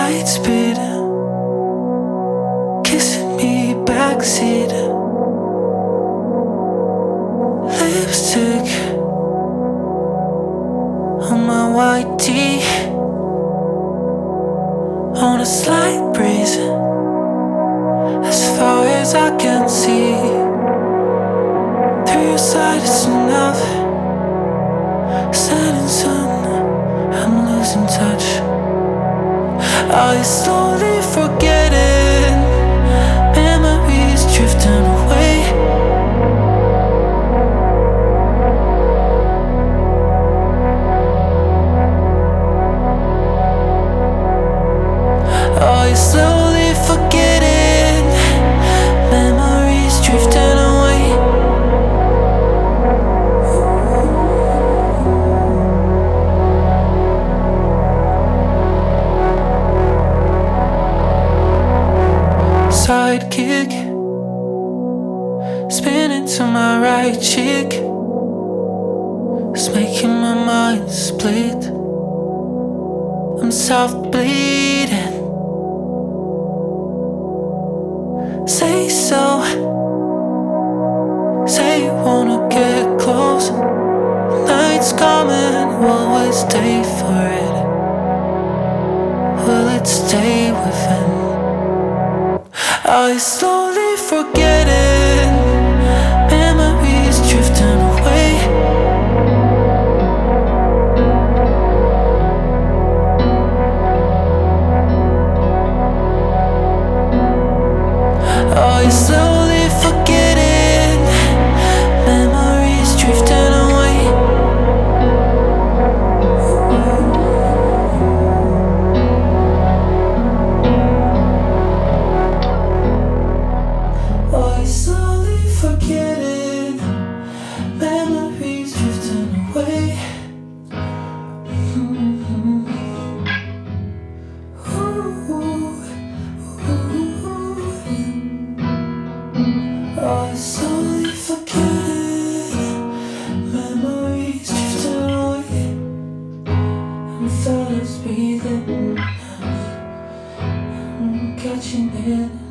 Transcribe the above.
light speed, kissing me backseat. Lipstick on my white tee, on a slight breeze, as far as I can see. Through your side it's enough. Setting sun, I'm losing touch. Are you slowly forgetting? Memories drifting away. Are you slowly forgetting? Memories drifting away. Sidekick, spinning to my right cheek. It's making my mind split. I'm self-bleeding. Say so. Say you wanna get close. Night's coming, we'll always stay for it. Will it stay within? Are you slowly forgetting? Memories drifting away. Are you slowly forgetting? Memories drifting away. Are you slowly forgetting? Memories drifting away. Are you slowly forgetting? Memories drifting away. I'm fast breathing. I'm catching it.